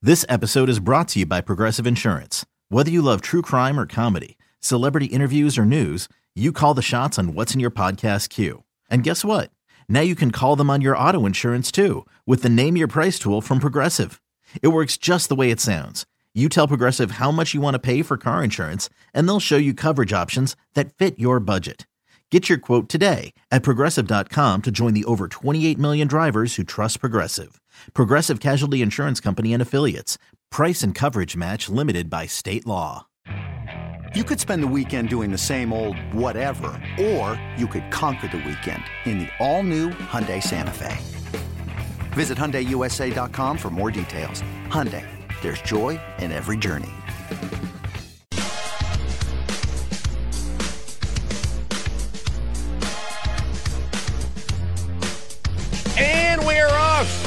This episode is brought to you by Progressive Insurance. Whether you love true crime or comedy, celebrity interviews or news, you call the shots on what's in your podcast queue. And guess what? Now you can call them on your auto insurance too with the Name Your Price tool from Progressive. It works just the way it sounds. You tell Progressive how much you want to pay for car insurance, and they'll show you coverage options that fit your budget. Get your quote today at Progressive.com to join the over 28 million drivers who trust Progressive. Progressive Casualty Insurance Company and Affiliates. Price and coverage match limited by state law. You could spend the weekend doing the same old whatever, or you could conquer the weekend in the all-new Hyundai Santa Fe. Visit HyundaiUSA.com for more details. Hyundai, there's joy in every journey. And we're off.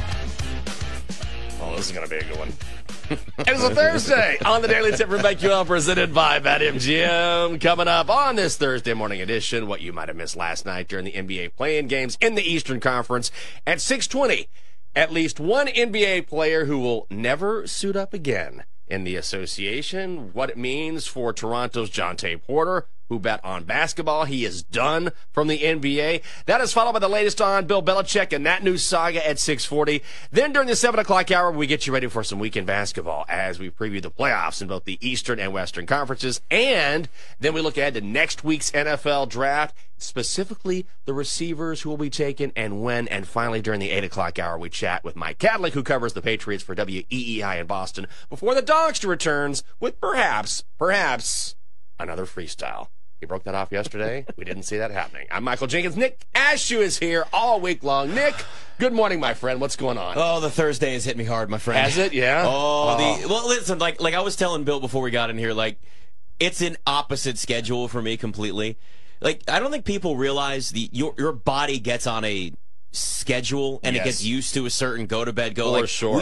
Oh, this is going to be a good one. It's a Thursday on the Daily Tip from BetQL, presented by BetMGM. Coming up on this Thursday morning edition, what you might have missed last night during the NBA play-in games in the Eastern Conference. At 6:20, at least one NBA player who will never suit up again in the association. What it means for Toronto's Jontay Porter, who bet on basketball. He is done from the NBA. That is followed by the latest on Bill Belichick and that new saga at 6:40. Then during the 7 o'clock hour, we get you ready for some weekend basketball as we preview the playoffs in both the Eastern and Western Conferences. And then we look ahead to next week's NFL draft, specifically the receivers who will be taken and when. And finally, during the 8 o'clock hour, we chat with Mike Kadlick, who covers the Patriots for WEEI in Boston, before the Dogster returns with perhaps another freestyle. He broke that off yesterday. We didn't see that happening. I'm Michael Jenkins. Nick Ashew is here all week long. Nick, good morning, my friend. What's going on? Oh, the Thursday has hit me hard, my friend. Has it? Yeah? Well, listen, like I was telling Bill before we got in here, like, it's an opposite schedule for me completely. Like, I don't think people realize your body gets on a schedule and It gets used to a certain go to bed go. For sure.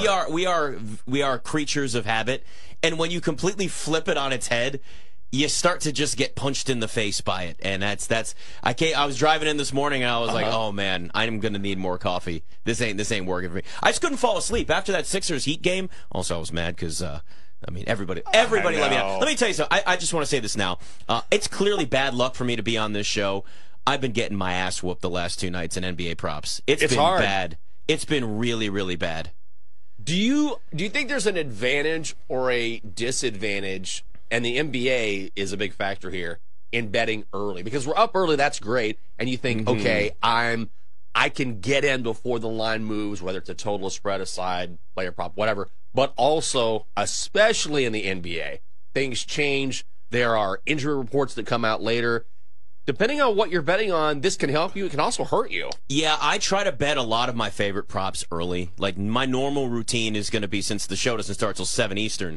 We are creatures of habit, and when you completely flip it on its head, you start to just get punched in the face by it, and that's. I was driving in this morning, and I was like, "Oh man, I'm gonna need more coffee. This ain't working for me." I just couldn't fall asleep after that Sixers Heat game. Also, I was mad because everybody let me out. Let me tell you something. I just want to say this now. It's clearly bad luck for me to be on this show. I've been getting my ass whooped the last 2 nights in NBA props. It's been hard. bad. It's been really, really bad. Do you think there's an advantage or a disadvantage? And the NBA is a big factor here in betting early, because we're up early. That's great. And you think, okay, I can get in before the line moves, whether it's a total, spread, aside, player prop, whatever. But also, especially in the NBA, things change. There are injury reports that come out later. Depending on what you're betting on, this can help you. It can also hurt you. Yeah, I try to bet a lot of my favorite props early. Like, my normal routine is going to be, since the show doesn't start till 7 Eastern,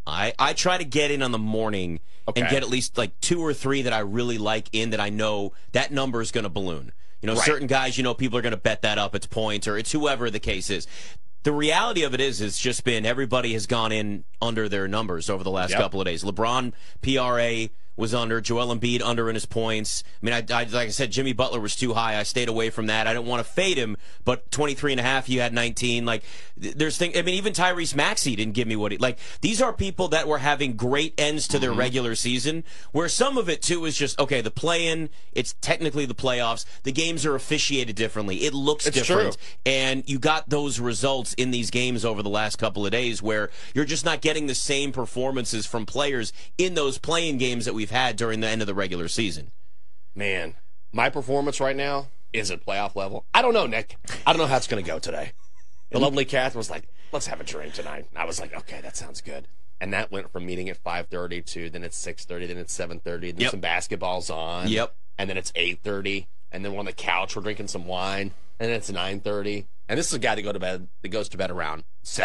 I try to get in on the morning and get at least like 2 or 3 that I really like in, that I know that number is going to balloon. Certain guys, people are going to bet that up. It's points or it's whoever the case is. The reality of it is, it's just been everybody has gone in under their numbers over the last couple of days. LeBron, PRA was under. Joel Embiid under in his points. I mean, like I said, Jimmy Butler was too high. I stayed away from that. I didn't want to fade him, but 23.5, you had 19. Like, there's things. I mean, even Tyrese Maxey didn't give me what he like. These are people that were having great ends to their regular season, where some of it too is just, okay, the play-in, it's technically the playoffs. The games are officiated differently. It looks different. True. And you got those results in these games over the last couple of days where you're just not getting the same performances from players in those play-in games that we've had during the end of the regular season. Man, my performance right now is at playoff level. I don't know, Nick. I don't know how it's going to go today. The lovely Kath was like, let's have a drink tonight. And I was like, okay, that sounds good. And that went from meeting at 5:30 to then it's 6:30, then it's 7:30, then some basketball's on. Yep. And then it's 8:30, and then we're on the couch, we're drinking some wine, and then it's 9:30. And this is a guy that goes to bed around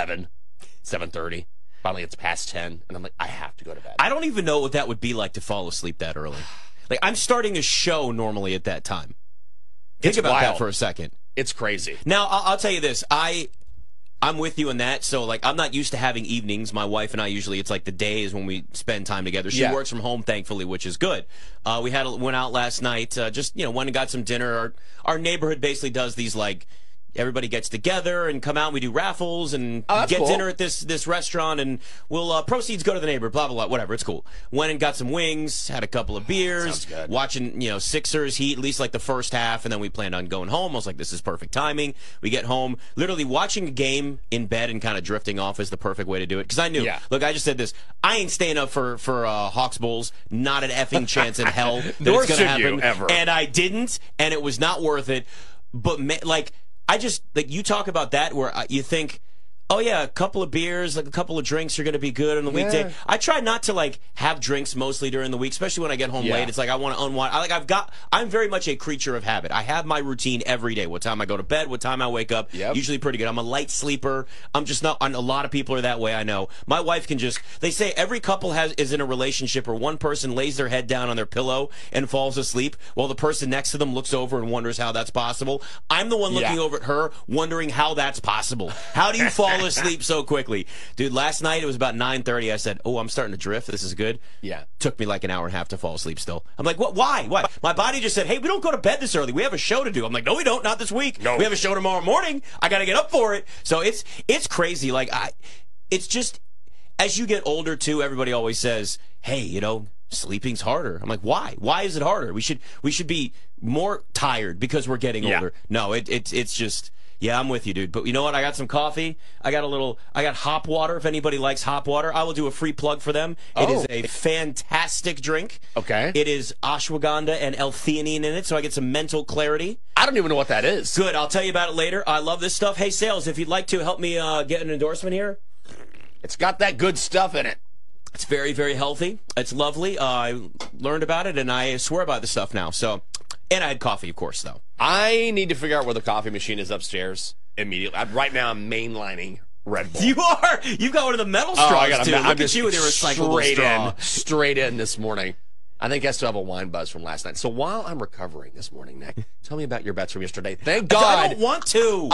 7:30. Finally, it's past 10, and I'm like, I have to go to bed. I don't even know what that would be like to fall asleep that early. Like, I'm starting a show normally at that time. Think about that for a second. It's crazy. Now, I'll tell you this. I'm with you in that. So, like, I'm not used to having evenings. My wife and I usually, it's like the days when we spend time together. She works from home, thankfully, which is good. We went out last night, went and got some dinner. Our neighborhood basically does these, like, everybody gets together and come out and we do raffles and get cool. dinner at this restaurant and we'll proceeds go to the neighbor, blah, blah, blah, whatever. It's cool. Went and got some wings, had a couple of beers, watching, Sixers Heat, at least like the first half, and then we planned on going home. I was like, this is perfect timing. We get home, literally watching a game in bed and kind of drifting off is the perfect way to do it. Because I knew, look, I just said this, I ain't staying up for Hawks Bulls, not an effing chance in hell that Nor it's going to should you, happen. ever. And I didn't, and it was not worth it. But, I just, you talk about that where you think, oh, yeah, a couple of beers, like a couple of drinks are going to be good on the weekday. I try not to, have drinks mostly during the week, especially when I get home late. It's like I want to unwind. I'm very much a creature of habit. I have my routine every day. What time I go to bed, what time I wake up. Usually pretty good. I'm a light sleeper. I'm just not, a lot of people are that way, I know. My wife can just, they say every couple is in a relationship where one person lays their head down on their pillow and falls asleep while the person next to them looks over and wonders how that's possible. I'm the one looking over at her wondering how that's possible. How do you fall asleep so quickly? Dude, last night it was about 9:30. I said, I'm starting to drift. This is good. Took me like an hour and a half to fall asleep still. I'm like, what? Why? My body just said, hey, we don't go to bed this early. We have a show to do. I'm like, no, we don't. Not this week. No. We have a show tomorrow morning. I got to get up for it. So it's crazy. It's just, as you get older too, everybody always says, hey, sleeping's harder. I'm like, why? Why is it harder? We should be more tired because we're getting older. No, it's just, I'm with you, dude. But you know what? I got some coffee. I got hop water. If anybody likes hop water, I will do a free plug for them. It is a fantastic drink. Okay. It is ashwagandha and L-theanine in it, so I get some mental clarity. I don't even know what that is. Good. I'll tell you about it later. I love this stuff. Hey, Sales, if you'd like to help me get an endorsement here. It's got that good stuff in it. It's very, very healthy. It's lovely. I learned about it, and I swear by the stuff now. So, and I had coffee, of course, though. I need to figure out where the coffee machine is upstairs immediately. Right now, I'm mainlining Red Bull. You are? You've got one of the metal straws, too. Look at you with your recyclable straw. Straight in this morning. I think I still have a wine buzz from last night. So while I'm recovering this morning, Nick, tell me about your bets from yesterday. Thank God. I don't want to.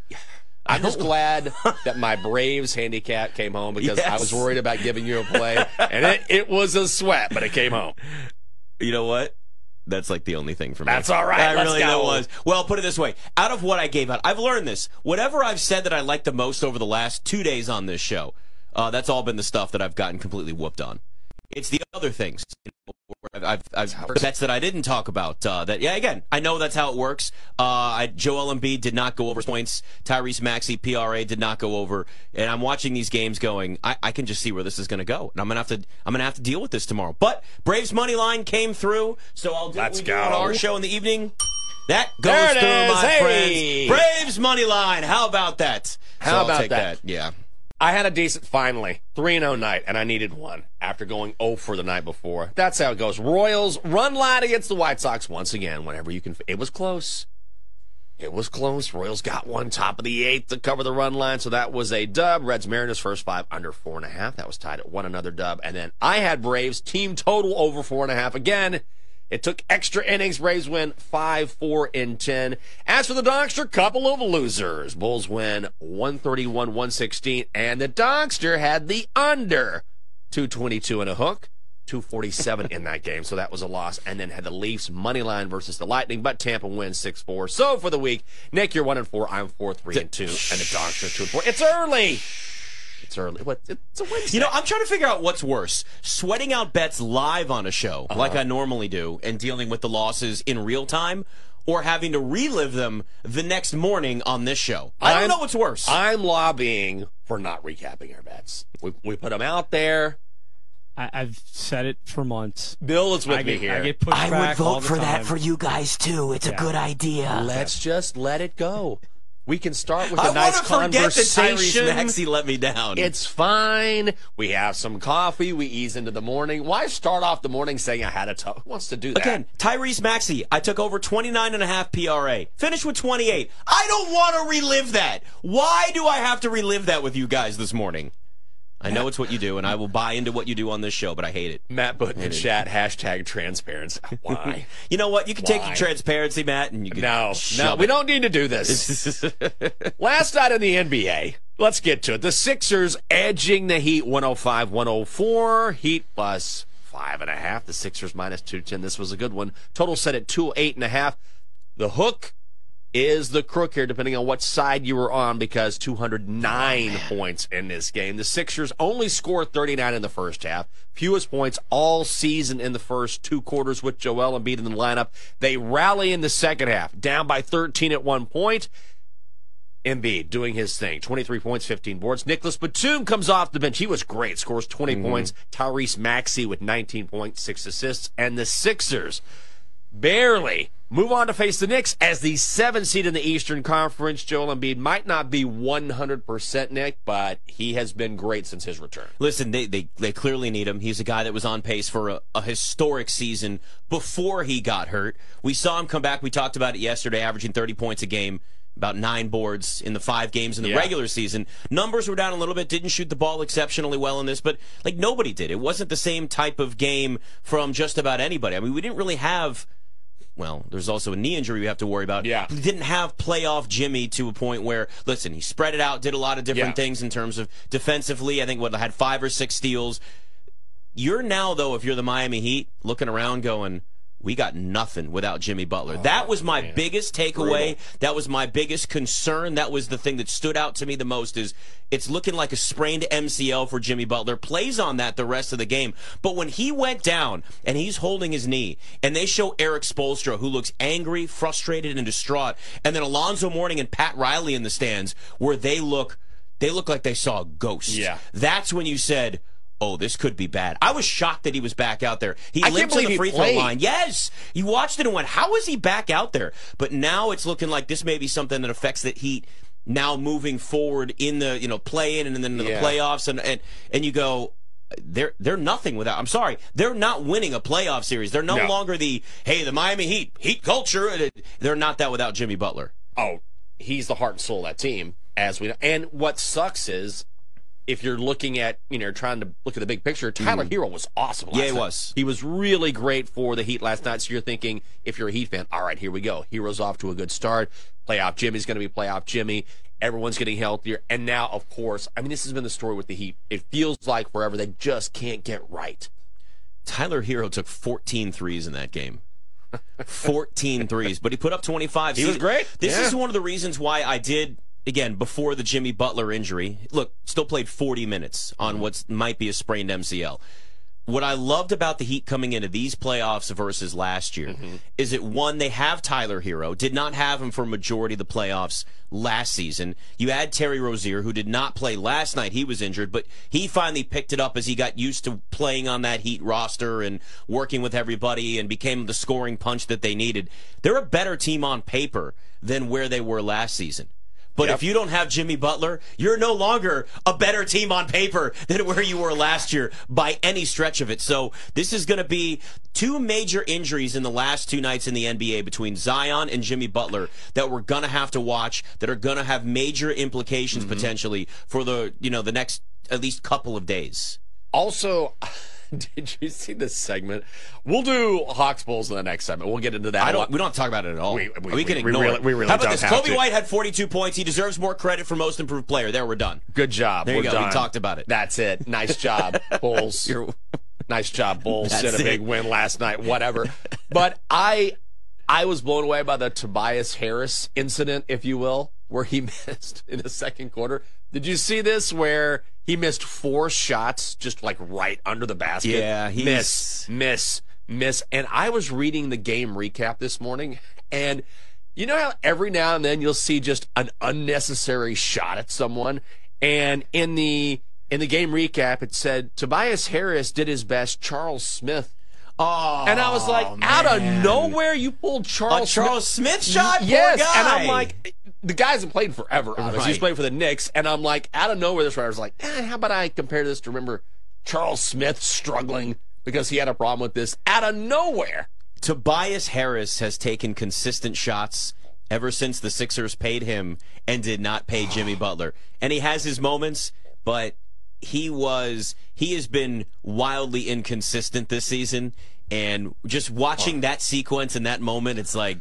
I'm just glad that my Braves handicap came home because I was worried about giving you a play. And it was a sweat, but it came home. You know what? That's like the only thing for me. That's all right. Let's go. That was. Well, put it this way. Out of what I gave out, I've learned this. Whatever I've said that I like the most over the last 2 days on this show, that's all been the stuff that I've gotten completely whooped on. It's the other things. I've bets that I didn't talk about. Again, I know that's how it works. Joel Embiid did not go over points. Tyrese Maxey, PRA, did not go over. And I'm watching these games going, I can just see where this is going to go. And I'm gonna have to deal with this tomorrow. But Braves money line came through, so I'll do what we do on our show in the evening. That goes through, my friends. Braves money line. How about that? How about that? Yeah. I had a decent, finally, 3-0 night, and I needed one after going 0 for the night before. That's how it goes. Royals run line against the White Sox once again, whenever you can. It was close. It was close. Royals got one top of the 8th to cover the run line, so that was a dub. Reds Mariners first 5 under 4.5. That was tied at 1, another dub. And then I had Braves team total over 4.5 again. It took extra innings. Braves win 5-4-10. As for the Donkster, couple of losers. Bulls win 131-116, and the Donkster had the under 222 and a hook, 247 in that game, so that was a loss. And then had the Leafs money line versus the Lightning, but Tampa wins 6-4. So for the week, Nick, you're 1-4. I'm 4-3-2, and the Donkster 2-4. It's early. It's early. It's a Wednesday. I'm trying to figure out what's worse. Sweating out bets live on a show, like I normally do, and dealing with the losses in real time, or having to relive them the next morning on this show. I don't know what's worse. I'm lobbying for not recapping our bets. We put them out there. I've said it for months. Bill is with me here. I get pushed back I would vote all the for time. that for you guys, too. It's a good idea. Let's just let it go. We can start with a nice conversation. I want to forget that Tyrese Maxey let me down. It's fine. We have some coffee. We ease into the morning. Why start off the morning saying I had a tough? Who wants to do that? Again, Tyrese Maxey, I took over 29.5 PRA. Finished with 28. I don't want to relive that. Why do I have to relive that with you guys this morning? I know it's what you do, and I will buy into what you do on this show, but I hate it. Matt put in the chat, #transparency. Why? You know what? You can take your transparency, Matt, and you can No, we don't need to do this. Last night in the NBA, let's get to it. The Sixers edging the Heat 105-104. Heat plus 5.5. The Sixers minus 210. This was a good one. Total set at 208.5. The hook is the crook here, depending on what side you were on, because 209 points in this game. The Sixers only scored 39 in the first half, fewest points all season in the first 2 quarters with Joel Embiid in the lineup. They rally in the second half, down by 13 at one point. Embiid doing his thing, 23 points, 15 boards. Nicholas Batum comes off the bench. He was great, scores 20 points. Tyrese Maxey with 19 points, 6 assists. And the Sixers barely move on to face the Knicks as the 7th seed in the Eastern Conference. Joel Embiid might not be 100%, Nick, but he has been great since his return. Listen, they clearly need him. He's a guy that was on pace for a historic season before he got hurt. We saw him come back. We talked about it yesterday, averaging 30 points a game, about 9 boards in the 5 games in the regular season. Numbers were down a little bit, didn't shoot the ball exceptionally well in this, but like nobody did. It wasn't the same type of game from just about anybody. I mean, we didn't really have... Well, there's also a knee injury we have to worry about. Yeah. We didn't have playoff Jimmy to a point where, listen, he spread it out, did a lot of different things in terms of defensively. I think had 5 or 6 steals. You're now, though, if you're the Miami Heat, looking around going, we got nothing without Jimmy Butler. That was my biggest takeaway. That was my biggest concern. That was the thing that stood out to me the most is it's looking like a sprained MCL for Jimmy Butler. Plays on that the rest of the game. But when he went down and he's holding his knee and they show Eric Spoelstra, who looks angry, frustrated, and distraught, and then Alonzo Mourning and Pat Riley in the stands where they look like they saw a ghost. Yeah. That's when you said, oh, this could be bad. I was shocked that he was back out there. He I limped can't to the believe free he throw played. line. Yes. You watched it and went, how is he back out there? But now it's looking like this may be something that affects the Heat now moving forward in the play-in and then the playoffs. And you go, they're nothing without. I'm sorry, they're not winning a playoff series. They're no longer the Miami Heat culture. They're not that without Jimmy Butler. Oh, he's the heart and soul of that team, as we know. And what sucks is, if you're looking at, trying to look at the big picture, Tyler Hero was awesome last night. Was. He was really great for the Heat last night. So you're thinking, if you're a Heat fan, all right, here we go. Hero's off to a good start. Playoff Jimmy's going to be playoff Jimmy. Everyone's getting healthier. And now, of course, this has been the story with the Heat. It feels like forever. They just can't get right. Tyler Hero took 14 threes in that game. 14 threes, but he put up 25. He was great. This is one of the reasons why I did, again, before the Jimmy Butler injury, look, still played 40 minutes on what might be a sprained MCL. What I loved about the Heat coming into these playoffs versus last year is that, one, they have Tyler Hero, did not have him for a majority of the playoffs last season. You add Terry Rozier, who did not play last night. He was injured, but he finally picked it up as he got used to playing on that Heat roster and working with everybody and became the scoring punch that they needed. They're a better team on paper than where they were last season. But if you don't have Jimmy Butler, you're no longer a better team on paper than where you were last year by any stretch of it. So this is going to be 2 major injuries in the last 2 nights in the NBA between Zion and Jimmy Butler that we're going to have to watch, that are going to have major implications potentially for the next at least couple of days. Also, did you see this segment? We'll do Hawks Bulls in the next segment. We'll get into that. We don't talk about it at all. We can ignore it. We really How about don't this? have Kobe to. White had 42 points. He deserves more credit for most improved player. There, we're done. Good job. There you We're go. done. We talked about it. That's it. Nice job, Bulls. Nice job, Bulls. That's Did a big it. win last night. Whatever. But I was blown away by the Tobias Harris incident, if you will, where he missed in the second quarter. Did you see this where he missed 4 shots just like right under the basket? Yeah, miss. And I was reading the game recap this morning, and you know how every now and then you'll see just an unnecessary shot at someone? And in the game recap, it said Tobias Harris did his best. Charles Smith. Oh, And I was like, out of nowhere, you pulled Charles Smith shot? Yes, Poor guy. and I'm like, the guy hasn't played forever, obviously. Right. He's played for the Knicks, and I'm like, out of nowhere, this writer's like, how about I compare this to, remember, Charles Smith struggling because he had a problem with this out of nowhere. Tobias Harris has taken consistent shots ever since the Sixers paid him and did not pay Jimmy Butler. And he has his moments, but he has been wildly inconsistent this season. And just watching that sequence and that moment, it's like,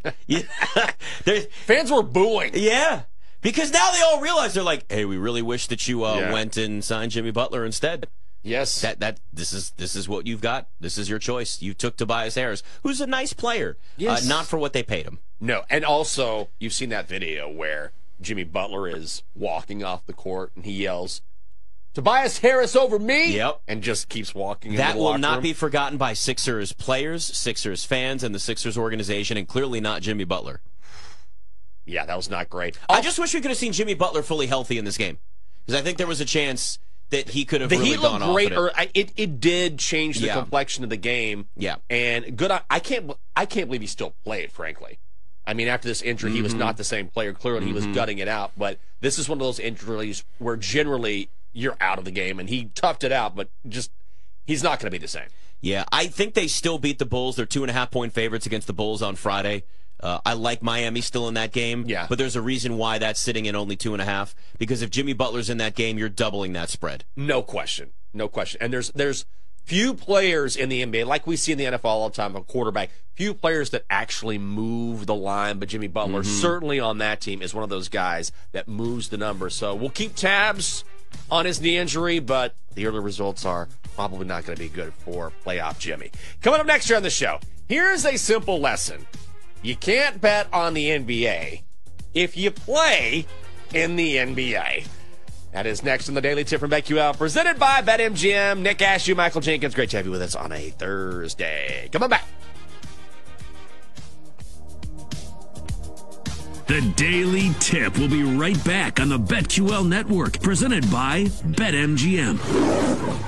Fans were booing. yeah. Because now they all realize, they're like, hey, we really wish that you went and signed Jimmy Butler instead. Yes. This is what you've got. This is your choice. You took Tobias Harris, who's a nice player, Yes. not for what they paid him. No, and also you've seen that video where Jimmy Butler is walking off the court and he yells, "Tobias Harris over me!" Yep. And just keeps walking. That into the will locker not room. be forgotten by Sixers players, Sixers fans, and the Sixers organization, and clearly not Jimmy Butler. Yeah, that was not great. I just wish we could have seen Jimmy Butler fully healthy in this game, because I think there was a chance that he could have The really Heat gone looked off. great. At it. It did change the Yeah. complexion of the game. Yeah. And good. I can't believe he still played. Frankly, I mean, after this injury, he was not the same player. Clearly, he was gutting it out. But this is one of those injuries where generally you're out of the game, and he toughed it out. But just he's not going to be the same. Yeah, I think they still beat the Bulls. They're 2.5-point favorites against the Bulls on Friday. I like Miami still in that game. Yeah. But there's a reason why that's sitting at only 2.5. Because if Jimmy Butler's in that game, you're doubling that spread. No question. No question. And there's few players in the NBA, like we see in the NFL all the time, a quarterback, few players that actually move the line, but Jimmy Butler, certainly on that team, is one of those guys that moves the numbers. So we'll keep tabs on his knee injury, but the early results are probably not going to be good for playoff Jimmy. Coming up next year on the show, here's a simple lesson. You can't bet on the NBA if you play in the NBA. That is next on the Daily Tip from BetQL, presented by BetMGM. Nick Ashew, Michael Jenkins, great to have you with us on a Thursday. Come on back. The Daily Tip will be right back on the BetQL Network, presented by BetMGM.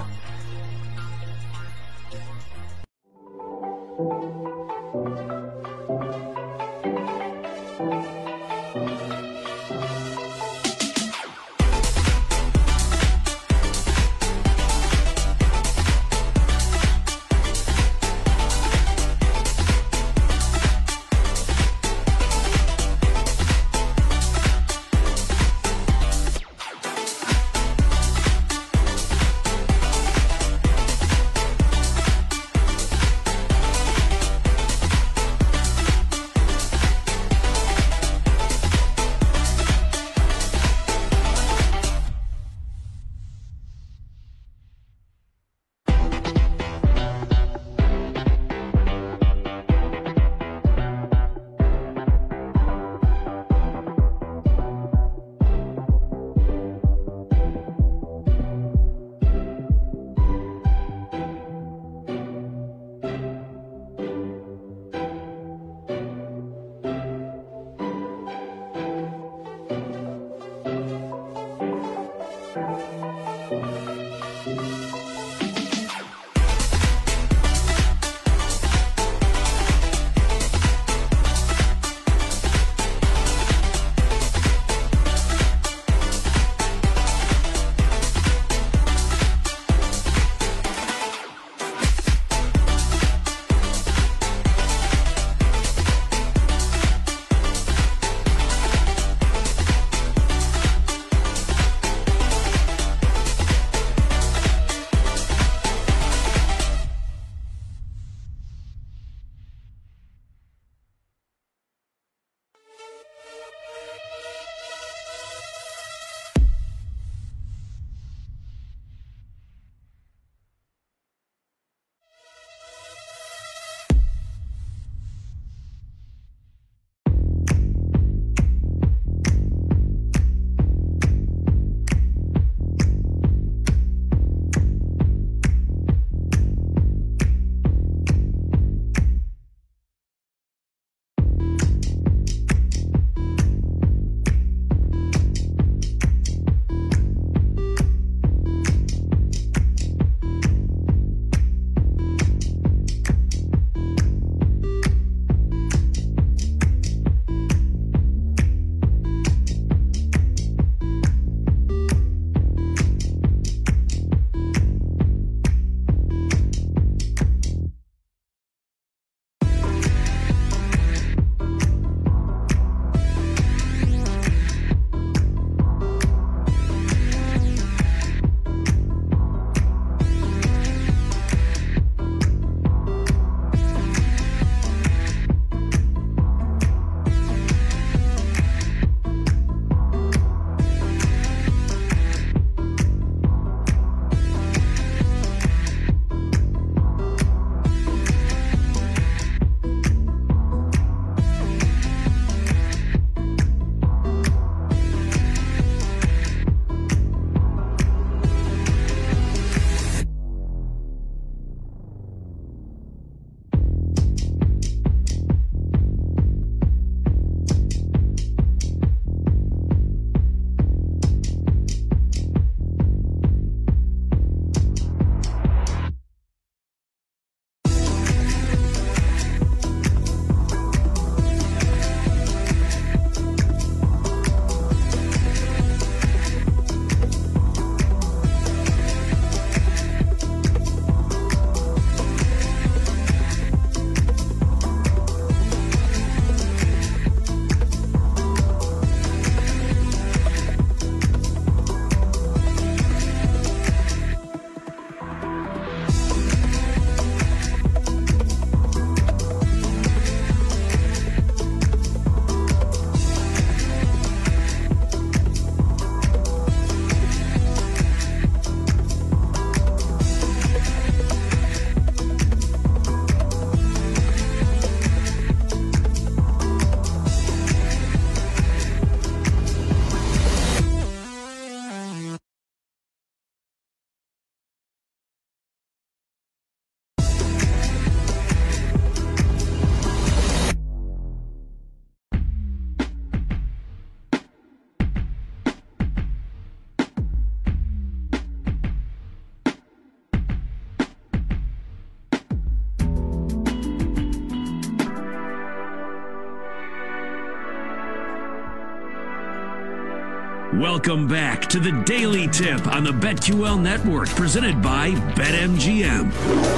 Welcome back to the Daily Tip on the BetQL Network, presented by BetMGM.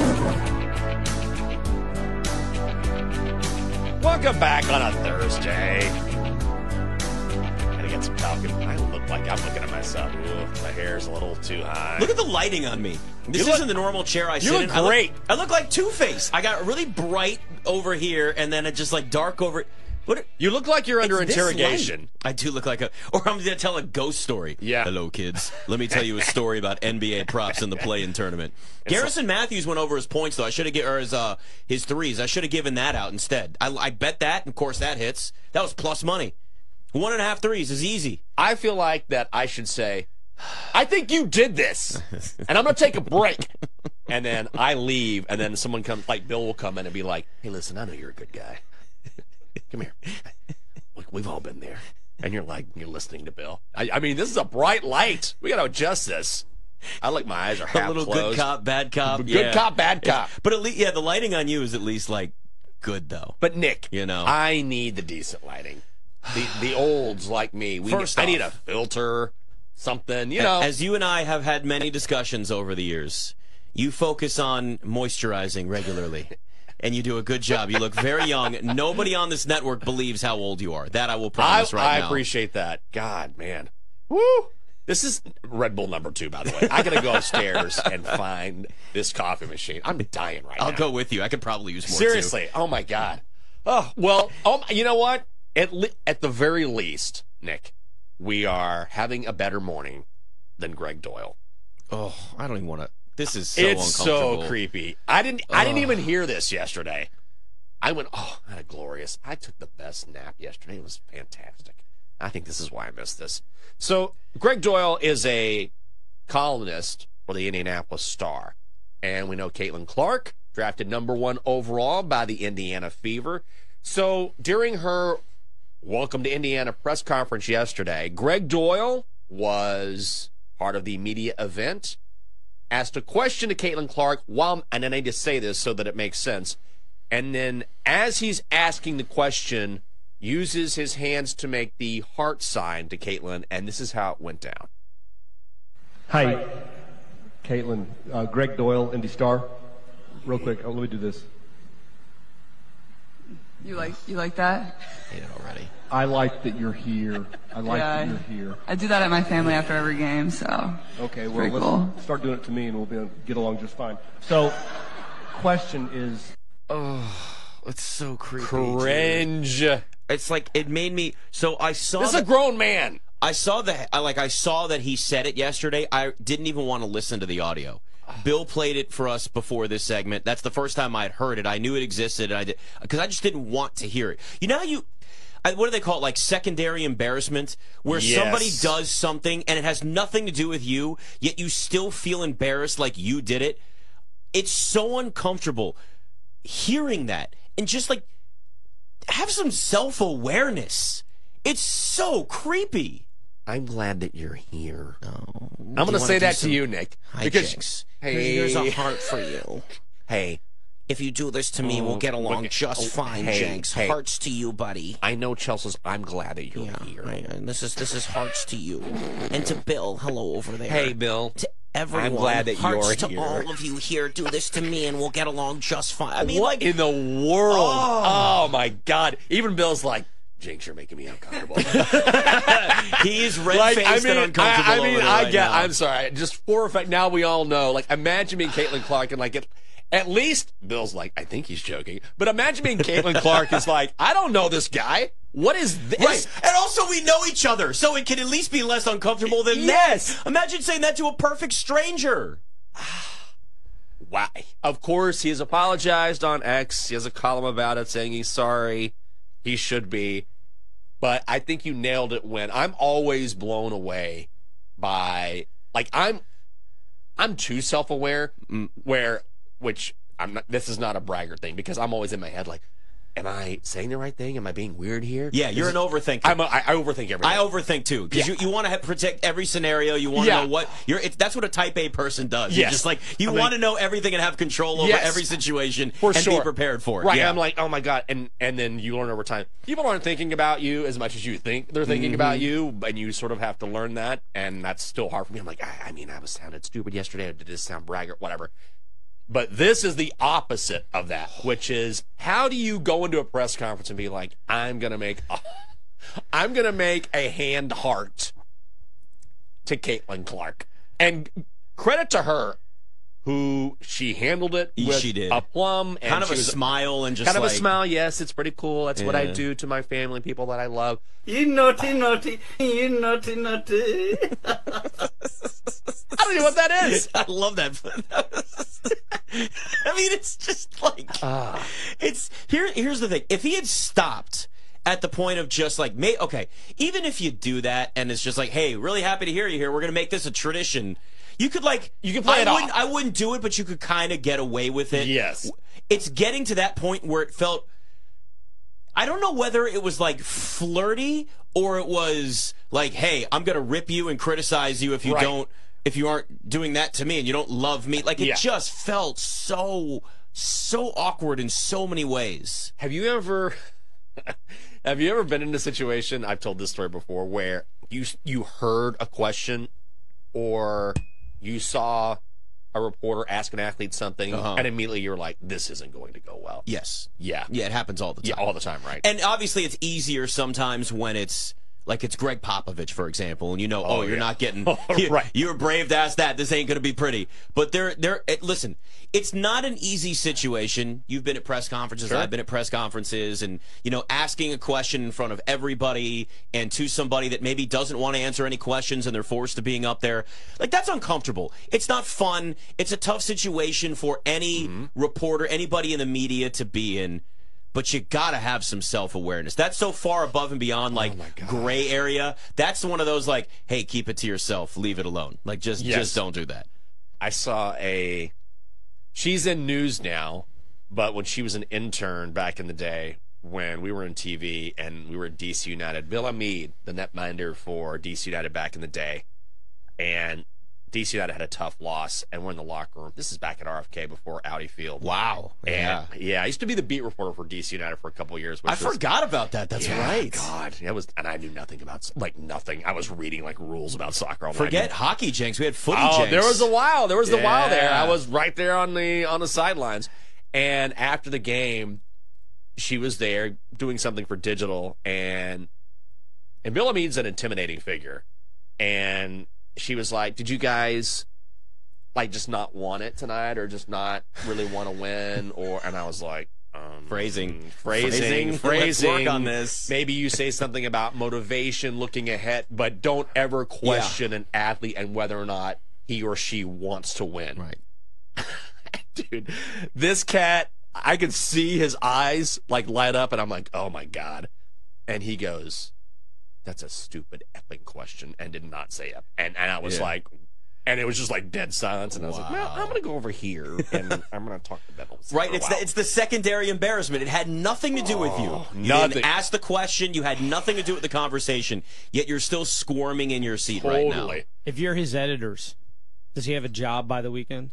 Welcome back on a Thursday. Gotta get some coffee. I look like I'm looking at myself. Ooh, my hair's a little too high. Look at the lighting on me. This isn't the normal chair I sit in. You look great. I look like Two-Face. I got really bright over here, and then it just like dark over. You look like you're under interrogation. I do look like or I'm going to tell a ghost story. Yeah. Hello, kids. Let me tell you a story about NBA props in the play-in tournament. Garrison Matthews went over his points, though. I should have given his threes. I should have given that out instead. I bet that, and of course that hits. That was plus money. 1.5 threes is easy. I feel like that I should say, I think you did this, and I'm going to take a break. And then I leave, and then someone comes, like Bill will come in and be like, hey, listen, I know you're a good guy. Come here. Look, we've all been there. And you're listening to Bill. I mean, this is a bright light. We got to adjust this. I like my eyes are half a little closed. Good cop, bad cop. Good cop, bad cop. But at least, the lighting on you is at least like good though. But Nick, you know, I need the decent lighting. The olds like me. I need a filter, something. You know, as you and I have had many discussions over the years, you focus on moisturizing regularly. And you do a good job. You look very young. Nobody on this network believes how old you are. That I will promise right now. I appreciate that. God, man. Woo! This is Red Bull number 2, by the way. I got to go upstairs and find this coffee machine. I'm dying right now. I'll go with you. I could probably use more, Seriously. too. Oh, my God. Oh, well, you know what? At the very least, Nick, we are having a better morning than Greg Doyle. Oh, I don't even want to. This is so it's uncomfortable. So creepy. I didn't even hear this yesterday. I went, I had a glorious. I took the best nap yesterday. It was fantastic. I think this is why I missed this. So Greg Doyle is a columnist for the Indianapolis Star. And we know Caitlin Clark, drafted number 1 overall by the Indiana Fever. So during her Welcome to Indiana press conference yesterday, Greg Doyle was part of the media event. Asked a question to Caitlin Clark and I need to say this so that it makes sense. And then as he's asking the question, uses his hands to make the heart sign to Caitlin, and this is how it went down. Hi, Caitlin. Greg Doyle, Indy Star. Real quick, let me do this. You like that? Hate it already. I like that you're here. I like that you're here. I do that at my family after every game, so. Okay, well, let's start doing it to me and we'll get along just fine. So, question is. Oh, it's so creepy. Cringe. Dude. It's like, it made me. So I saw. This is a grown man. I saw that he said it yesterday. I didn't even want to listen to the audio. Bill played it for us before this segment. That's the first time I had heard it. I knew it existed, and because I just didn't want to hear it. You know how what do they call it? Like secondary embarrassment, where somebody does something and it has nothing to do with you, yet you still feel embarrassed like you did it. It's so uncomfortable hearing that, and just like have some self-awareness. It's so creepy. I'm glad that you're here. Oh, I'm going to say that to you, Nick. Because here's a heart for you. Hey. If you do this to me, we'll get along just fine, Jenks. Hey. Hearts to you, buddy. I know, Chelsea's. I'm glad that you're here. This is hearts to you. And to Bill, hello over there. Hey, Bill. To everyone, I'm glad that hearts you're to here. all of you here. Do this to me, and we'll get along just fine. I mean, what in the world? Oh, my God. Even Bill's like, Jinx, you're making me uncomfortable. He is red-faced and uncomfortable over there right now. I'm sorry. Just for a fact, now we all know. Like, imagine being Caitlin Clark and, like, at least Bill's like, I think he's joking. But imagine being Caitlin Clark is like, I don't know this guy. What is this? Right. And also, we know each other, so it can at least be less uncomfortable than that. Imagine saying that to a perfect stranger. Wow. Of course, he has apologized on X. He has a column about it saying he's sorry. He should be. But I think you nailed it when I'm always blown away by, like, I'm too self-aware, which I'm not, this is not a braggart thing, because I'm always in my head like, am I saying the right thing? Am I being weird here? Yeah, you're an overthinker. I overthink everything. I overthink too because you want to protect every scenario. You want to know what that's what a Type A person does. Yes. You're just like you want to know everything and have control over every situation and be prepared for it. Right. Yeah. I'm like, oh my God, and then you learn over time. People aren't thinking about you as much as you think they're thinking about you, and you sort of have to learn that, and that's still hard for me. I'm like, I mean, I was sounded stupid yesterday, or did this sound braggart, whatever. But this is the opposite of that, which is how do you go into a press conference and be like, I'm gonna make a hand heart to Caitlin Clark, and credit to her, who she handled it with aplomb and kind of a smile and just kind of a smile. Yes, it's pretty cool. That's what I do to my family, people that I love. You naughty, naughty, you naughty, naughty. I don't know what that is. I love that. I mean, it's just like it's here's the thing. If he had stopped at the point of just like, okay, even if you do that and it's just like, hey, really happy to hear you here. We're gonna make this a tradition. You could play it off. I wouldn't do it, but you could kind of get away with it. Yes. It's getting to that point where it felt. I don't know whether it was like flirty or it was like, hey, I'm gonna rip you and criticize you if you don't. If you aren't doing that to me and you don't love me, like it just felt so awkward in so many ways. Have you ever been in a situation, I've told this story before, where you heard a question or you saw a reporter ask an athlete something and immediately you're like, this isn't going to go well? Yes. Yeah, it happens all the time. Yeah, all the time, right? And obviously it's easier sometimes when it's like it's Greg Popovich, for example, and you know, you're not getting you were brave to ask that. This ain't going to be pretty. But listen, it's not an easy situation. You've been at press conferences. I've been at press conferences, and asking a question in front of everybody and to somebody that maybe doesn't want to answer any questions, and they're forced to being up there. Like that's uncomfortable. It's not fun. It's a tough situation for any reporter, anybody in the media to be in. But you gotta have some self-awareness. That's so far above and beyond gray area. That's one of those like, hey, keep it to yourself, leave it alone. Like just don't do that. I saw she's in news now, but when she was an intern back in the day when we were in TV and we were at DC United, Bill Hamid, the netminder for DC United back in the day, and DC United had a tough loss, and we're in the locker room. This is back at RFK before Audi Field. Wow. And, I used to be the beat reporter for DC United for a couple of years. I forgot about that. That's right. God, and I knew nothing about nothing. I was reading rules about soccer all night. Forget hockey jinx. We had footy jinx. There was a while. There was the while there. I was right there on the sidelines, and after the game, she was there doing something for digital, and Bill Hamid's an intimidating figure, and she was like, did you guys just not want it tonight or just not really want to win? And I was like, phrasing. Let's work on this. Maybe you say something about motivation, looking ahead, but don't ever question an athlete and whether or not he or she wants to win. Right. Dude, this cat, I could see his eyes light up, and I'm like, oh my God. And he goes, that's a stupid effing question, and did not say it. And I was like, and it was just dead silence, and I was like, well, I'm going to go over here, and I'm going to talk to Bill. Right, it's the secondary embarrassment. It had nothing to do with you. You didn't ask the question. You had nothing to do with the conversation, yet you're still squirming in your seat right now. If you're his editors, does he have a job by the weekend?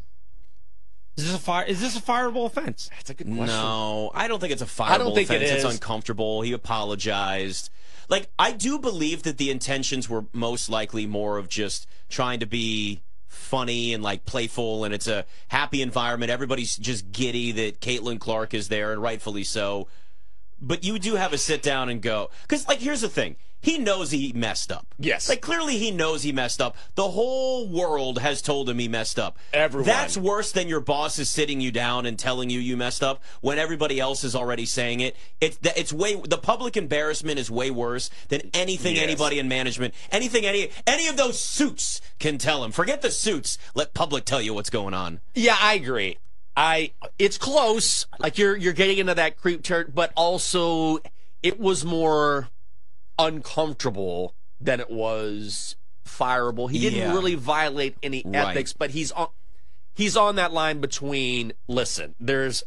Is this a fireable offense? That's a good question. No, I don't think it's a fireable offense. It's uncomfortable. He apologized. I do believe that the intentions were most likely more of just trying to be funny and playful, and it's a happy environment. Everybody's just giddy that Caitlin Clark is there, and rightfully so. But you do have a sit down and go, because here's the thing. He knows he messed up. Yes. Clearly he knows he messed up. The whole world has told him he messed up. Everyone. That's worse than your boss is sitting you down and telling you messed up when everybody else is already saying it. The public embarrassment is way worse than anything anybody in management, any of those suits can tell him. Forget the suits. Let public tell you what's going on. Yeah, I agree. It's close. You're getting into that creep territory, but also it was more uncomfortable than it was fireable. He didn't really violate any ethics, but he's on that line between, listen, there's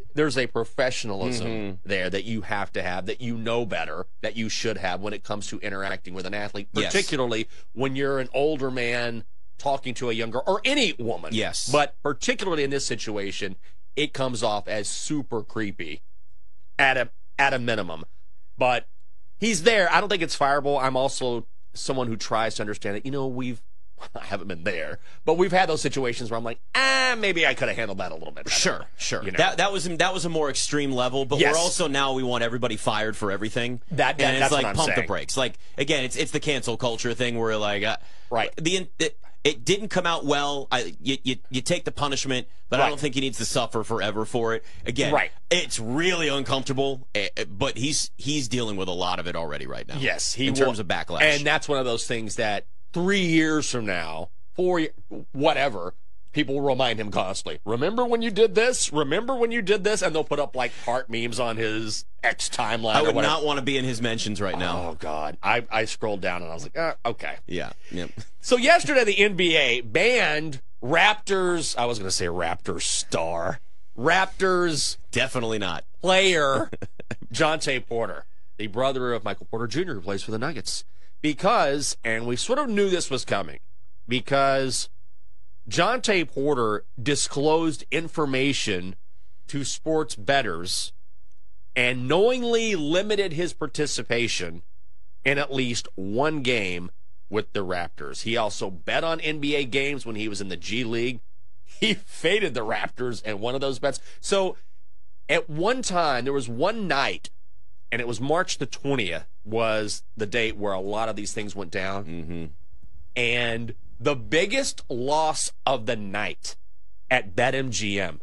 there's a professionalism there that you have to have, that you know better, that you should have when it comes to interacting with an athlete, particularly when you're an older man talking to a younger, or any woman. Yes. But particularly in this situation, it comes off as super creepy at a minimum. But he's there. I don't think it's fireable. I'm also someone who tries to understand that, I haven't been there, but we've had those situations where I'm like, maybe I could have handled that a little bit better. Sure. That was a more extreme level, but we're also now we want everybody fired for everything. And it's that's like what I'm pump saying. the brakes. Like again, it's the cancel culture thing where like right. It didn't come out well. You take the punishment, but I don't think he needs to suffer forever for it. Again, it's really uncomfortable, but he's dealing with a lot of it already right now. Yes, in terms of backlash. And that's one of those things that 3 years from now, 4 years, whatever, people will remind him constantly. Remember when you did this? Remember when you did this? And they'll put up like heart memes on his X timeline. I would not want to be in his mentions right now. Oh God, I scrolled down and I was like, okay, yeah. So yesterday the NBA banned Raptors. I was going to say Raptors star. Raptors definitely not player Jontay Porter, the brother of Michael Porter Jr., who plays for the Nuggets. Because, and we sort of knew this was coming, because Jontay Porter disclosed information to sports bettors and knowingly limited his participation in at least one game with the Raptors. He also bet on NBA games when he was in the G League. He faded the Raptors in one of those bets. So at one time, there was one night, and it was March the 20th was the date where a lot of these things went down. Mm-hmm. And the biggest loss of the night at BetMGM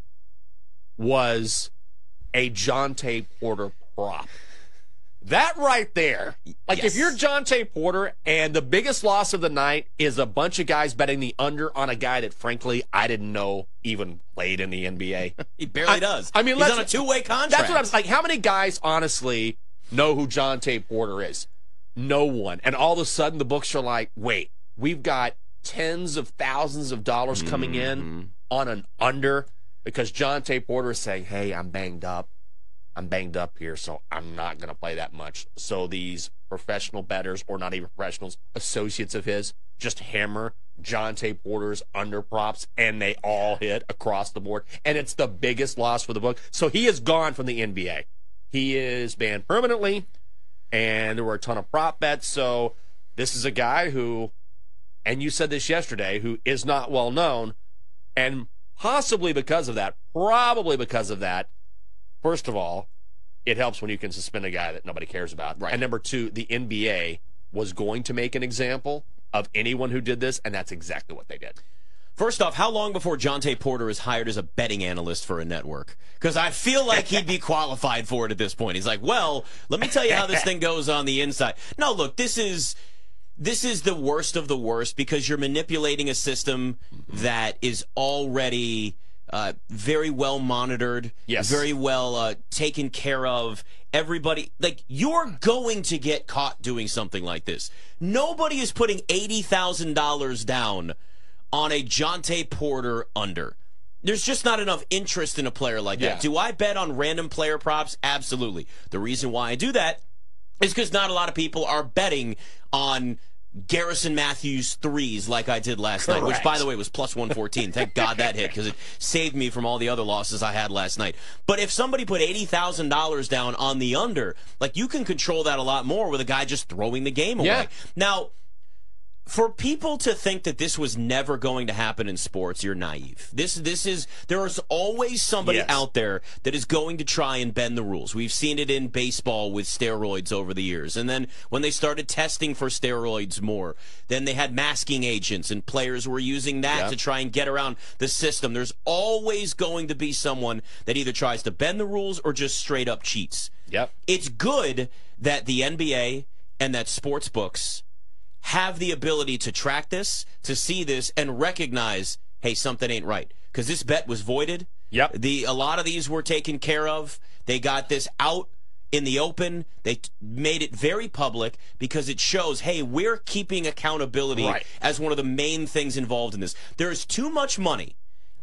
was a Jontay Porter prop. That right there, like if you're Jontay Porter and the biggest loss of the night is a bunch of guys betting the under on a guy that, frankly, I didn't know even played in the NBA. He barely does. I mean, he's on a two-way contract. That's what I was like. How many guys, honestly, know who Jontay Porter is? No one. And all of a sudden, the books are like, wait, we've got tens of thousands of dollars coming in on an under because Jontay Porter is saying, hey, I'm banged up. I'm banged up here, so I'm not going to play that much. So these professional bettors, or not even professionals, associates of his, just hammer Jontay Porter's under props, and they all hit across the board. And it's the biggest loss for the book. So he is gone from the NBA. He is banned permanently, and there were a ton of prop bets. So this is a guy who, and you said this yesterday, who is not well known, and possibly because of that, probably because of that, first of all, it helps when you can suspend a guy that nobody cares about. Right. And number two, the NBA was going to make an example of anyone who did this, and that's exactly what they did. First off, how long before Jontay Porter is hired as a betting analyst for a network? Because I feel like he'd be qualified for it at this point. He's like, well, let me tell you how this thing goes on the inside. No, look, this is the worst of the worst because you're manipulating a system that is already very well monitored, very well taken care of. Everybody, like, you're going to get caught doing something like this. Nobody is putting $80,000 down on a Jontay Porter under. There's just not enough interest in a player like that. Do I bet on random player props? Absolutely. The reason why I do that is because not a lot of people are betting on Garrison Matthews threes like I did last night, which, by the way, was plus 114. Thank God that hit because it saved me from all the other losses I had last night. But if somebody put $80,000 down on the under, like, you can control that a lot more with a guy just throwing the game away. Now, for people to think that this was never going to happen in sports, you're naive. There is always somebody out there that is going to try and bend the rules. We've seen it in baseball with steroids over the years. And then when they started testing for steroids more, then they had masking agents and players were using that to try and get around the system. There's always going to be someone that either tries to bend the rules or just straight up cheats. It's good that the NBA and that sports books have the ability to track this, to see this, and recognize, hey, something ain't right. Because this bet was voided. A lot of these were taken care of. They got this out in the open. They made it very public because it shows, hey, we're keeping accountability as one of the main things involved in this. There is too much money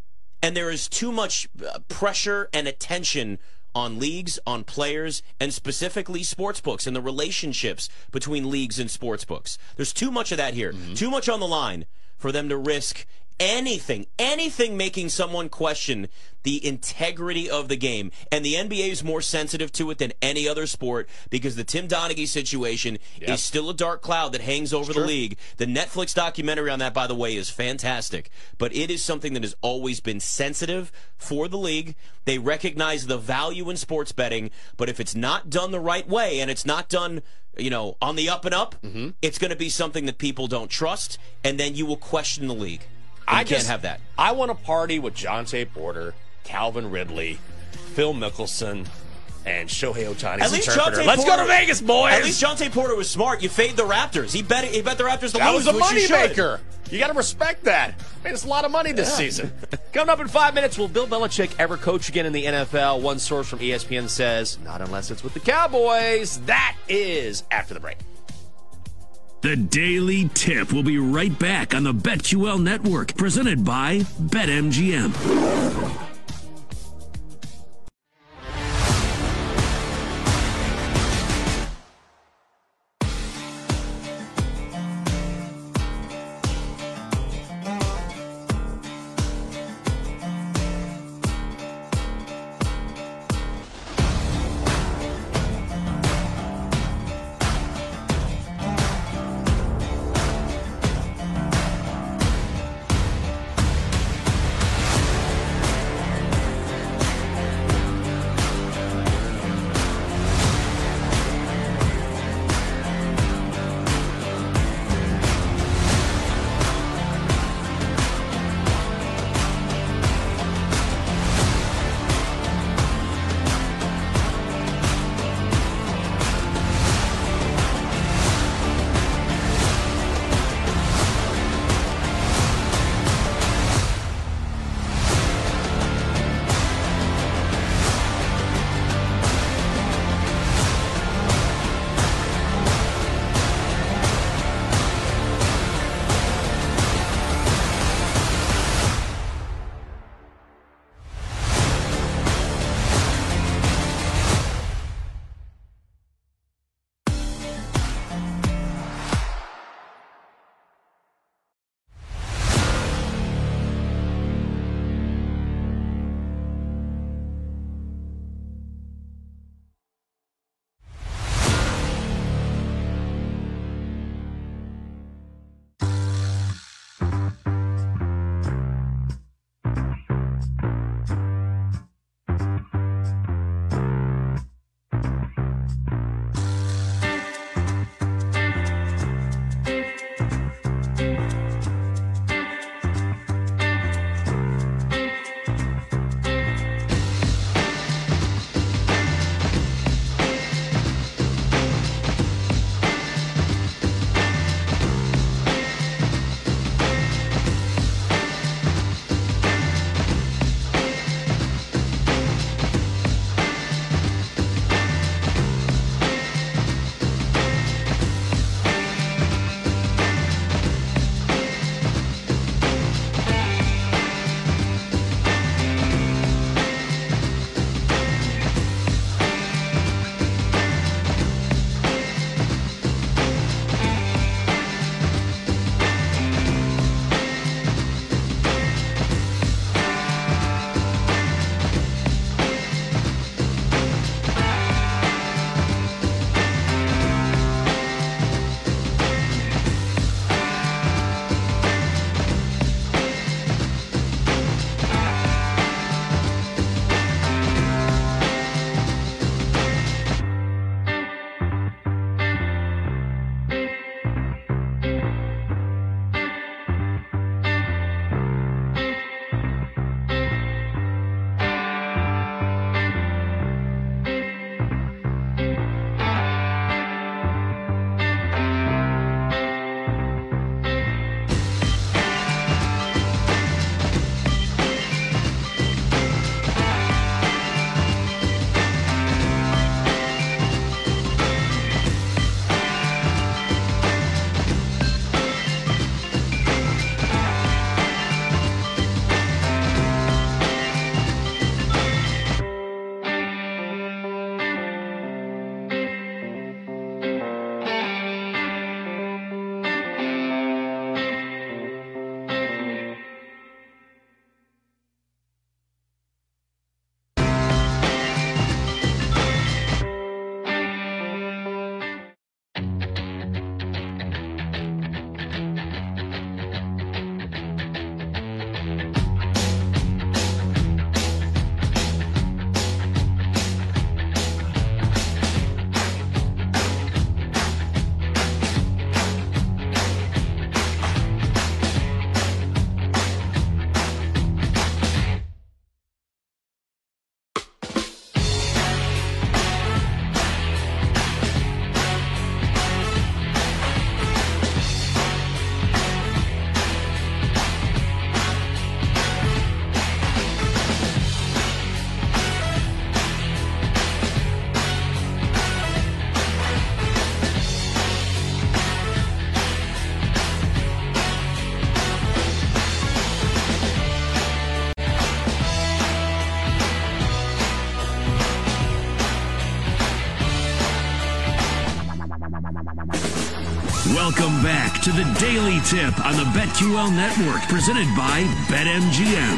And there is too much pressure and attention on leagues, on players, and specifically sportsbooks and the relationships between leagues and sportsbooks. There's too much of that here. Too much on the line for them to risk anything making someone question the integrity of the game. And the NBA is more sensitive to it than any other sport because the Tim Donaghy situation is still a dark cloud that hangs over the league. The Netflix documentary on that, by the way, is fantastic. But it is something that has always been sensitive for the league. They recognize the value in sports betting, but if it's not done the right way and it's not done on the up and up, it's going to be something that people don't trust, and then you will question the league. I can't have that. I want to party with Jonte Porter, Calvin Ridley, Phil Mickelson, and Shohei Ohtani's At least interpreter. Let's go to Vegas, boys! At least Jonte Porter was smart. You fade the Raptors. He bet the Raptors to lose. That was a moneymaker. You got to respect that. Made us a lot of money this season. Coming up in 5 minutes, will Bill Belichick ever coach again in the NFL? One source from ESPN says, not unless it's with the Cowboys. That is after the break. The Daily Tip will be right back on the BetQL Network, presented by BetMGM. Welcome back to the Daily Tip on the BetQL Network, presented by BetMGM.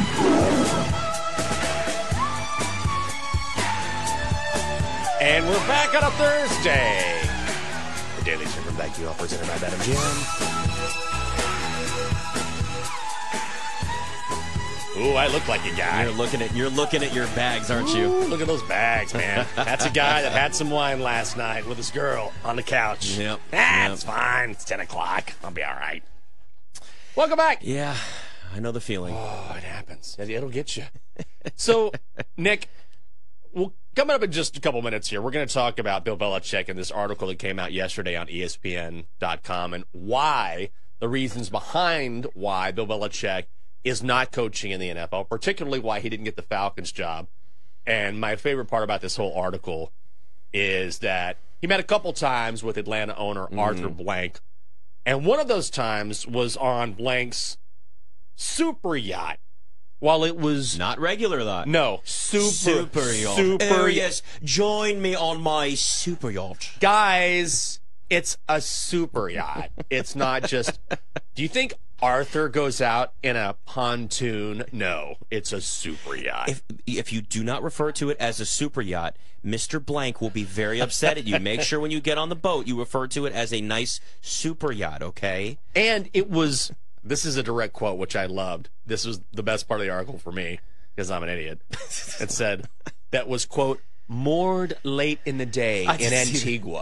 And we're back on a Thursday. The Daily Tip from BetQL, presented by BetMGM. Ooh, I look like a guy. You're looking at your bags, aren't you? Ooh, look at those bags, man. That's a guy that had some wine last night with his girl on the couch. Yep. It's fine. It's 10 o'clock. I'll be all right. Welcome back. Yeah, I know the feeling. Oh, it happens. It'll get you. So, Nick, coming up in just a couple minutes here, we're going to talk about Bill Belichick and this article that came out yesterday on ESPN.com and why, the reasons behind why Bill Belichick is not coaching in the NFL, particularly why he didn't get the Falcons job. And my favorite part about this whole article is that he met a couple times with Atlanta owner Arthur Blank, and one of those times was on Blank's super yacht. While it was not regular yacht. No, super yacht. Oh, yes, join me on my super yacht. Guys, it's a super yacht. It's not just... Do you think Arthur goes out in a pontoon? No, it's a super yacht. If you do not refer to it as a super yacht, Mr. Blank will be very upset at you. Make sure when you get on the boat, you refer to it as a nice super yacht, okay? And it was... This is a direct quote, which I loved. This was the best part of the article for me, because I'm an idiot. It said, that was, quote, moored late in the day in Antigua.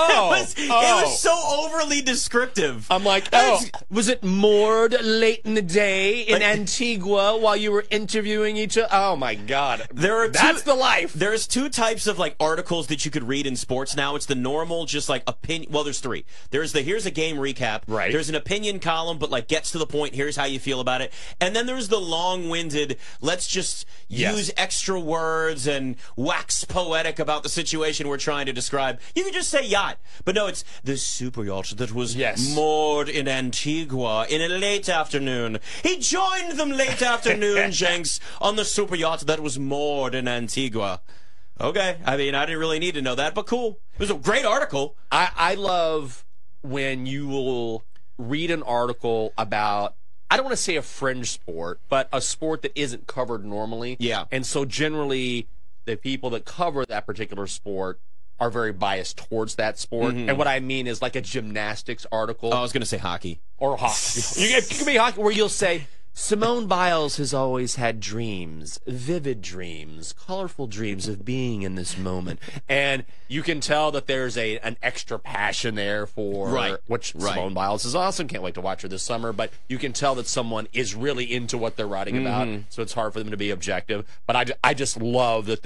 It was so overly descriptive. I'm like, was it moored late in the day in Antigua while you were interviewing each other? Oh, my God. That's the life. There's two types of, articles that you could read in sports now. It's the normal, just, opinion. Well, there's three. There's the here's a game recap. Right. There's an opinion column, but, gets to the point. Here's how you feel about it. And then there's the long-winded, let's just use extra words and wax poetic about the situation we're trying to describe. You can just say yacht. But no, it's the super yacht that was moored in Antigua in a late afternoon. He joined them late afternoon, Jenks, on the super yacht that was moored in Antigua. Okay. I mean, I didn't really need to know that, but cool. It was a great article. I love when you will read an article about, I don't want to say a fringe sport, but a sport that isn't covered normally. Yeah. And so generally, the people that cover that particular sport are very biased towards that sport. And what I mean is like a gymnastics article. Oh, I was going to say hockey. Or hockey. It could be hockey where you'll say, Simone Biles has always had dreams, vivid dreams, colorful dreams of being in this moment. And you can tell that there's an extra passion there for which Simone Biles is awesome. Can't wait to watch her this summer. But you can tell that someone is really into what they're writing about, so it's hard for them to be objective. But I just love that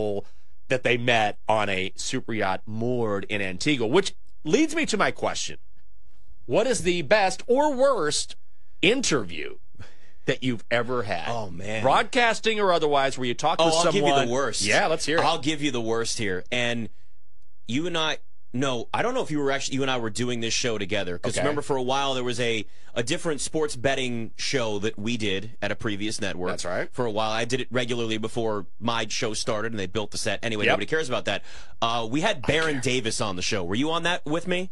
that they met on a super yacht moored in Antigua, which leads me to my question. What is the best or worst interview that you've ever had? Oh, man. Broadcasting or otherwise, where you talk to someone. I'll give you the worst. Yeah, let's hear it. I'll give you the worst here. And you and I, I don't know if you and I were doing this show together. Because remember, for a while, there was a different sports betting show that we did at a previous network. That's right. For a while. I did it regularly before my show started, and they built the set. Anyway, nobody cares about that. We had Baron Davis on the show. Were you on that with me?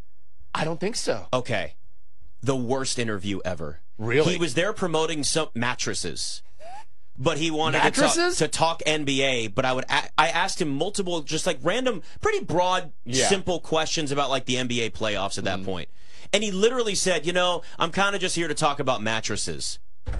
I don't think so. Okay. The worst interview ever. Really? He was there promoting some mattresses, but he wanted to talk NBA. But I asked him multiple, just random, pretty broad, simple questions about the NBA playoffs at that point. And he literally said, I'm kind of just here to talk about mattresses.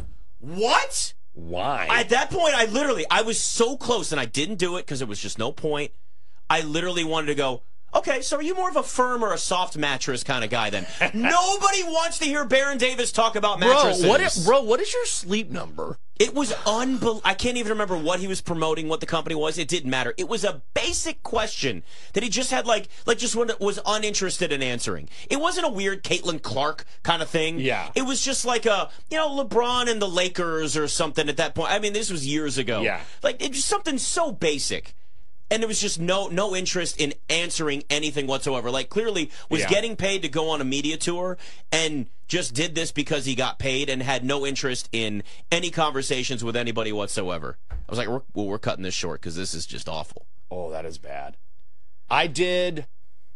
What? Why? At that point, I was so close, and I didn't do it because there was just no point. I literally wanted to go, okay, so are you more of a firm or a soft mattress kind of guy then? Nobody wants to hear Baron Davis talk about mattresses. Bro, what is your sleep number? It was unbelievable. I can't even remember what he was promoting, what the company was. It didn't matter. It was a basic question that he just had, just was uninterested in answering. It wasn't a weird Caitlin Clark kind of thing. Yeah. It was just LeBron and the Lakers or something at that point. I mean, this was years ago. Yeah. It was something so basic. And there was just no interest in answering anything whatsoever. Clearly was getting paid to go on a media tour and just did this because he got paid and had no interest in any conversations with anybody whatsoever. I was like, we're cutting this short because this is just awful. Oh, that is bad. I did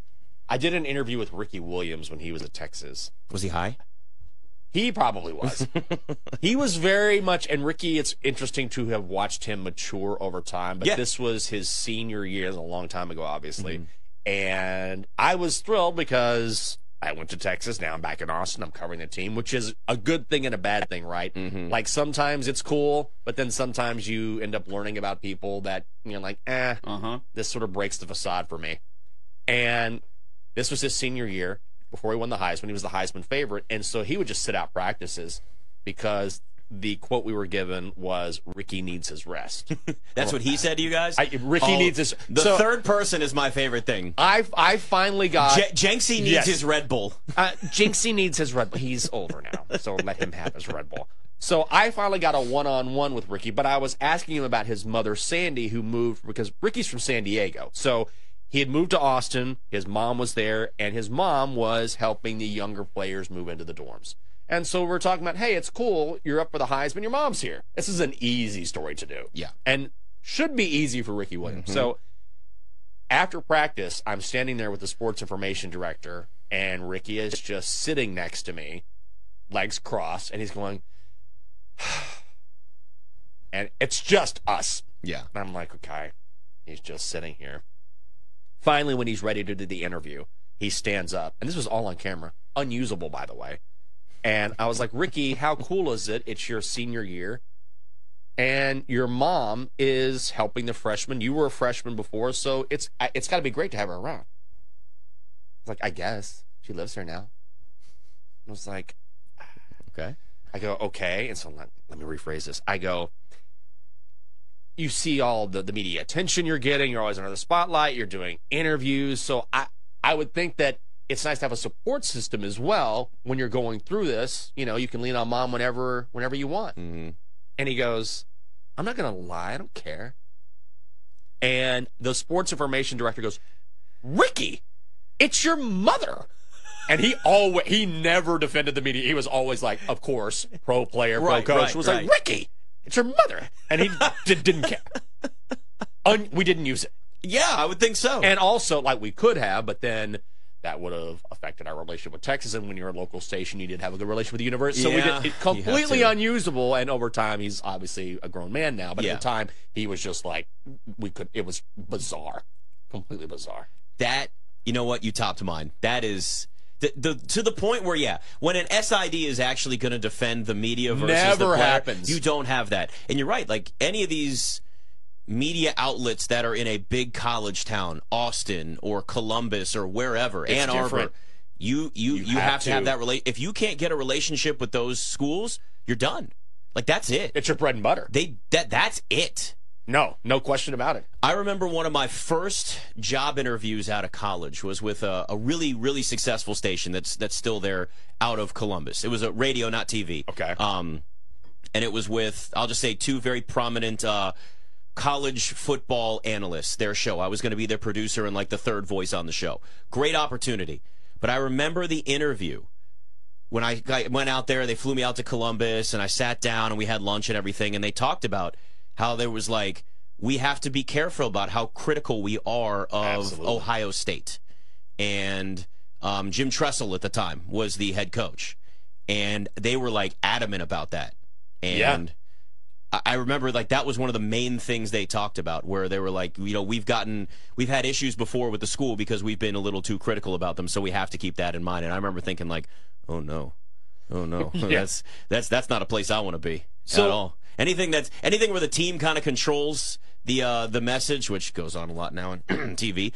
I did an interview with Ricky Williams when he was at Texas. Was he high? He probably was. He was very much, and Ricky, it's interesting to have watched him mature over time, but this was his senior year, a long time ago, obviously. And I was thrilled because I went to Texas. Now I'm back in Austin. I'm covering the team, which is a good thing and a bad thing, right? Like sometimes it's cool, but then sometimes you end up learning about people that you're like, this sort of breaks the facade for me. And this was his senior year. Before he won the Heisman, he was the Heisman favorite, and so he would just sit out practices because the quote we were given was, Ricky needs his rest. That's what he said to you guys? Ricky needs his... The third person is my favorite thing. I finally got... Jenksy needs his Red Bull. Jinxie needs his Red Bull. He's older now, so let him have his Red Bull. So I finally got a one-on-one with Ricky, but I was asking him about his mother, Sandy, who moved... Because Ricky's from San Diego, so... He had moved to Austin, his mom was there, and his mom was helping the younger players move into the dorms. And so we're talking about, hey, it's cool, you're up for the Heisman, your mom's here. This is an easy story to do. Yeah. And should be easy for Ricky Williams. So after practice, I'm standing there with the sports information director, and Ricky is just sitting next to me, legs crossed, and he's going, and it's just us. Yeah. And I'm like, okay, he's just sitting here. Finally, when he's ready to do the interview, he stands up. And this was all on camera. Unusable, by the way. And I was like, Ricky, how cool is it? It's your senior year. And your mom is helping the freshmen. You were a freshman before, so it's got to be great to have her around. I was like, I guess. She lives here now. I was like, okay. I go, okay. And so let me rephrase this. I go, you see all the media attention you're getting. You're always under the spotlight. You're doing interviews. So I would think that it's nice to have a support system as well when you're going through this. You know, you can lean on mom whenever you want. And he goes, I'm not going to lie. I don't care. And the sports information director goes, Ricky, it's your mother. And he never defended the media. He was always like, of course, pro player, pro coach. Was like, Ricky, it's your mother. And he didn't care. We didn't use it. Yeah, I would think so. And also, like, we could have, but then that would have affected our relationship with Texas. And when you're a local station, you did have a good relationship with the university. So it's completely unusable. And over time, he's obviously a grown man now. But at the time, he was just like, it was bizarre. Completely bizarre. That, you know what, you topped mine. That is... to the point where, when an SID is actually going to defend the media versus the player, happens. You don't have that. And you're right. Like, any of these media outlets that are in a big college town, Austin or Columbus or wherever, it's Ann Arbor, different. you have to have that if you can't get a relationship with those schools, you're done. Like, that's it. It's your bread and butter. That's it. No question about it. I remember one of my first job interviews out of college was with a really, really successful station that's still there out of Columbus. It was a radio, not TV. Okay. And it was with, I'll just say, two very prominent college football analysts, their show. I was going to be their producer and like the third voice on the show. Great opportunity. But I remember the interview. When I went out there, they flew me out to Columbus, and I sat down, and we had lunch and everything, and they talked about how there was like, we have to be careful about how critical we are of Ohio State. And Jim Tressel at the time was the head coach. And they were like adamant about that. And I remember like that was one of the main things they talked about, where they were like, you know, we've had issues before with the school because we've been a little too critical about them, so we have to keep that in mind. And I remember thinking like, oh no. That's not a place I want to be at all. Anything where the team kind of controls the message, which goes on a lot now on TV.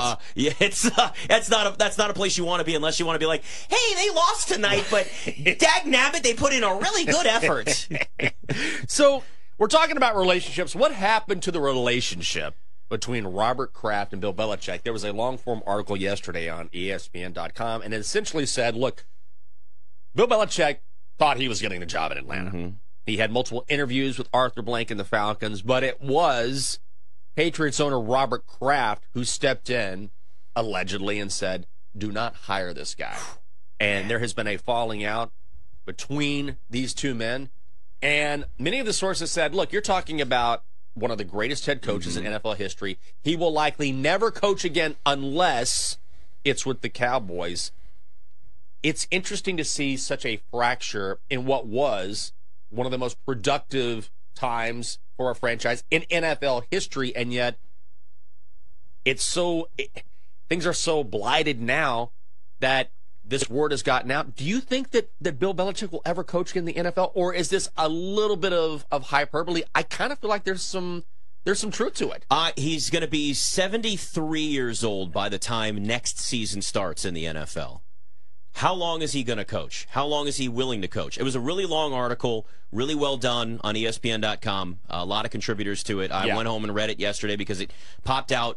That's not a place you want to be unless you want to be like, hey, they lost tonight, but dagnabbit, they put in a really good effort. So we're talking about relationships. What happened to the relationship between Robert Kraft and Bill Belichick? There was a long-form article yesterday on ESPN.com, and it essentially said, look, Bill Belichick thought he was getting the job in Atlanta. He had multiple interviews with Arthur Blank and the Falcons, but it was Patriots owner Robert Kraft who stepped in, allegedly, and said, do not hire this guy. And there has been a falling out between these two men. And many of the sources said, look, you're talking about one of the greatest head coaches in NFL history. He will likely never coach again unless it's with the Cowboys. It's interesting to see such a fracture in what was one of the most productive times for a franchise in NFL history, and yet things are so blighted now that this word has gotten out. Do you think that Bill Belichick will ever coach in the NFL, or is this a little bit of hyperbole? I kind of feel like there's some truth to it. He's going to be 73 years old by the time next season starts in the NFL. How long is he going to coach? How long is he willing to coach? It was a really long article, really well done on ESPN.com. A lot of contributors to it. I went home and read it yesterday because it popped out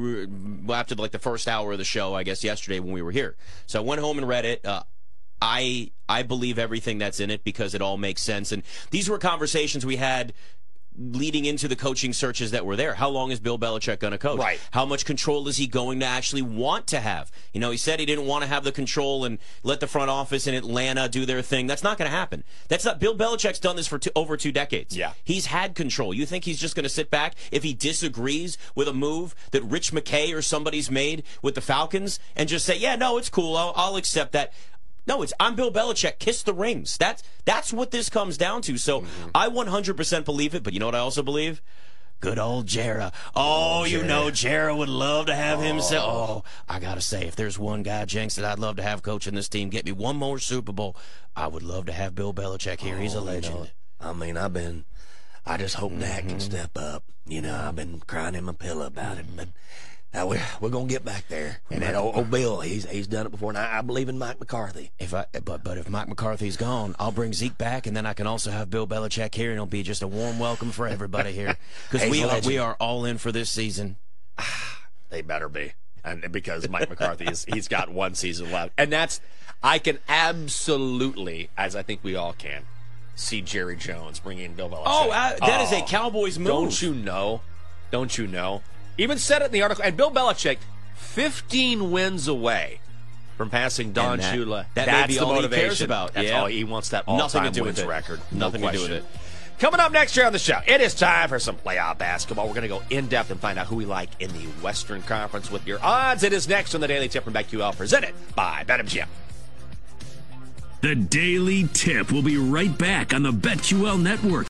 after like the first hour of the show, I guess, yesterday when we were here. So I went home and read it. I believe everything that's in it because it all makes sense. And these were conversations we had leading into the coaching searches that were there. How long is Bill Belichick going to coach? Right. How much control is he going to actually want to have? You know, he said he didn't want to have the control and let the front office in Atlanta do their thing. That's not going to happen. That's not. Bill Belichick's done this for over 2 decades. Yeah. He's had control. You think he's just going to sit back if he disagrees with a move that Rich McKay or somebody's made with the Falcons and just say, yeah, no, it's cool. I'll accept that. No, I'm Bill Belichick. Kiss the rings. That's what this comes down to. So I 100% believe it. But you know what I also believe? Good old Jera. Oh, you know Jera would love to have him say, I got to say, if there's one guy, Jenks, that I'd love to have coaching this team, get me one more Super Bowl, I would love to have Bill Belichick here. He's a legend. You know, I just hope Dak can step up. You know, I've been crying in my pillow about it, but we're going to get back there. And that old Bill, he's done it before, and I believe in Mike McCarthy. But if Mike McCarthy's gone, I'll bring Zeke back, and then I can also have Bill Belichick here, and it'll be just a warm welcome for everybody here. Because we are all in for this season. They better be. And because Mike McCarthy he's got one season left. And I can absolutely, as I think we all can, see Jerry Jones bringing in Bill Belichick. That is a Cowboys move. Don't you know? Even said it in the article. And Bill Belichick, 15 wins away from passing Don Shula. That's may be the all motivation. He cares about. That's all he wants, that all-time wins record. Nothing to do with it. Coming up next year on the show, it is time for some playoff basketball. We're going to go in-depth and find out who we like in the Western Conference with your odds. It is next on the Daily Tip from BetQL, presented by BetMGM. The Daily Tip will be right back on the BetQL Network.